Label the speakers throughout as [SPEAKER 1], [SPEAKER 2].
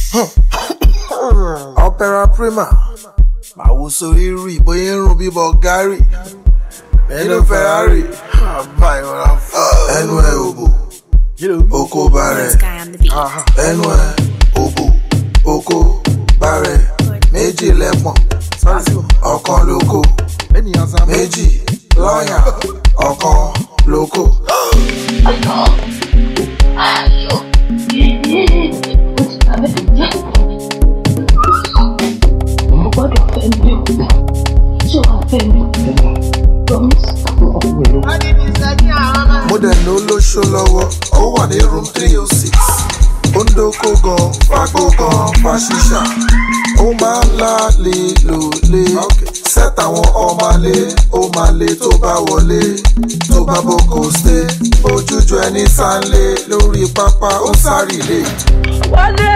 [SPEAKER 1] Opera Prima máa wo sórí rí bóyá ń rún bí Bulgari nínú Ferrari àbá ìwọ̀nà ẹnu ẹ̀ òbò oko bàrẹ̀ ẹnu ẹ̀ òbò oko bàrẹ̀ méjì lẹ́pọ̀n ọ̀kan lóko méjì lọ́yàn ọ̀kan lóko. Mo dẹ̀ ní olóṣó lọ́wọ́, ó wà ní room 306. Ó ń dóko gan, fagbó gan, fa ṣíṣà. Ó máa ń lálé lòlé. Sẹ́t àwọn ọmọlé, ó máa lé tó bá wọlé. Tó bá boko stay, ojújọ ẹni sánlé. Lórí pápá ó sáré lé.
[SPEAKER 2] Wálé,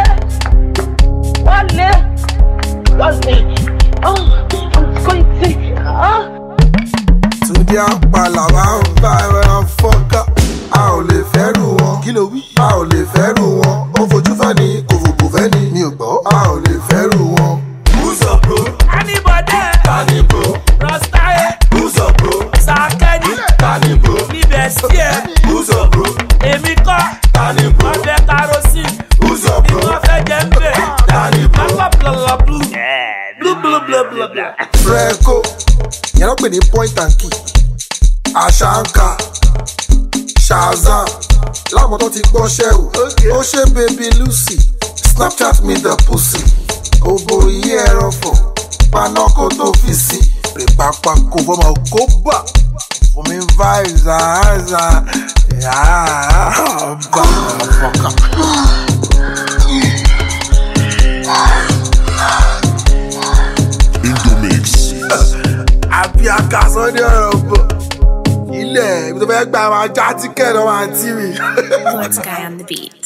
[SPEAKER 2] I'm going to.
[SPEAKER 1] Túndé àpàlà máa ń bá ẹran fọ́ká. A ò lè fẹ́rù wọn. Kí ló wí? A ò lè fẹ́rù wọn. Ó fojú fẹ́ni, kò fòkò fẹ́ni. Mi ò gbọ́. A ò lè fẹ́rù wọn.
[SPEAKER 3] Who's up, bro?
[SPEAKER 2] Anybody?
[SPEAKER 3] Tani, bro?
[SPEAKER 2] Rostaye?
[SPEAKER 3] Who's up, bro?
[SPEAKER 2] Sakeni?
[SPEAKER 3] Tani, bro?
[SPEAKER 2] Libestie?
[SPEAKER 3] Who's up, bro?
[SPEAKER 2] Èmi kọ́?
[SPEAKER 3] Tani, bro?
[SPEAKER 2] Ọbẹ̀ kerosene?
[SPEAKER 3] Who's up, bro?
[SPEAKER 2] Bí wọ́n fẹ́ jẹ́ ń bẹ̀?
[SPEAKER 3] Tani, bro?
[SPEAKER 2] Pápá blue. Blue.
[SPEAKER 1] Freco, yẹn ló pè ní point and key. Ashanka, Shazam, láwọn tó ti gbọ́ṣẹ́ o. Ó ṣe baby Lucy, Snapchat me the pussy. Òbò yí ẹ̀rọ fọ̀, paná kó tó fi sí. Pèpàpà kò fọmọ kó bà. Fún mi vibes àhánzà. Bá a fọkà. Àbí akásán ní ọ̀rọ̀ bọ̀. Ilé ibi tó fẹ́ gbà máa já tíkẹ́ẹ̀tì ọmọ àǹtí mi.
[SPEAKER 4] What's Guy on the beat?